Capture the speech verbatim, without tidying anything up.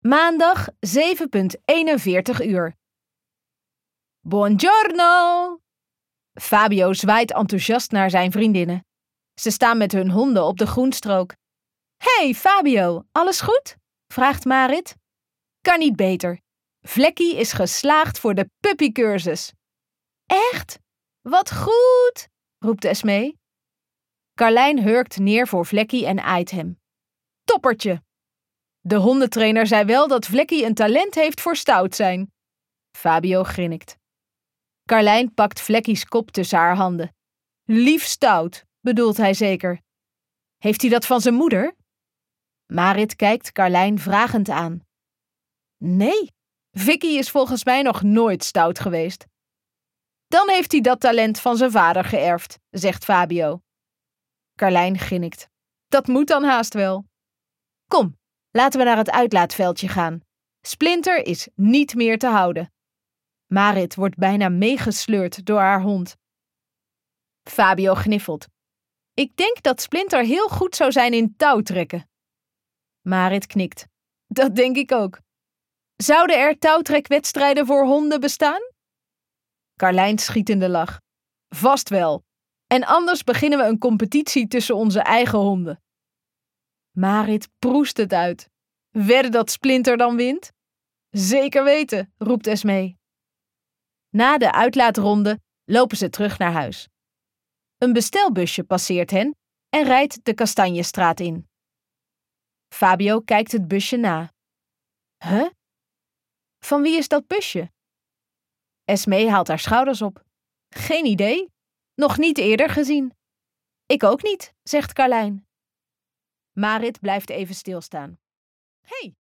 Maandag zeven uur eenenveertig uur. Buongiorno! Fabio zwaait enthousiast naar zijn vriendinnen. Ze staan met hun honden op de groenstrook. Hey Fabio, alles goed? Vraagt Marit. Kan niet beter. Vlekkie is geslaagd voor de puppycursus. Echt? Wat goed! Roept Esmee. Carlijn hurkt neer voor Vlekkie en aait hem. Toppertje! De hondentrainer zei wel dat Vlekkie een talent heeft voor stout zijn. Fabio grinnikt. Carlijn pakt Vlekkie's kop tussen haar handen. Lief stout, bedoelt hij zeker. Heeft hij dat van zijn moeder? Marit kijkt Carlijn vragend aan. Nee, Vicky is volgens mij nog nooit stout geweest. Dan heeft hij dat talent van zijn vader geërfd, zegt Fabio. Carlijn grinnikt. Dat moet dan haast wel. Kom, laten we naar het uitlaatveldje gaan. Splinter is niet meer te houden. Marit wordt bijna meegesleurd door haar hond. Fabio gniffelt. Ik denk dat Splinter heel goed zou zijn in touwtrekken. Marit knikt. Dat denk ik ook. Zouden er touwtrekwedstrijden voor honden bestaan? Carlijn schiet in de lach. Vast wel. En anders beginnen we een competitie tussen onze eigen honden. Marit proest het uit. Wedden dat Splinter dan wint? Zeker weten, roept Esmee. Na de uitlaatronde lopen ze terug naar huis. Een bestelbusje passeert hen en rijdt de Kastanjestraat in. Fabio kijkt het busje na. Huh? Van wie is dat busje? Esmee haalt haar schouders op. Geen idee. Nog niet eerder gezien. Ik ook niet, zegt Carlijn. Marit blijft even stilstaan. Hé, hey,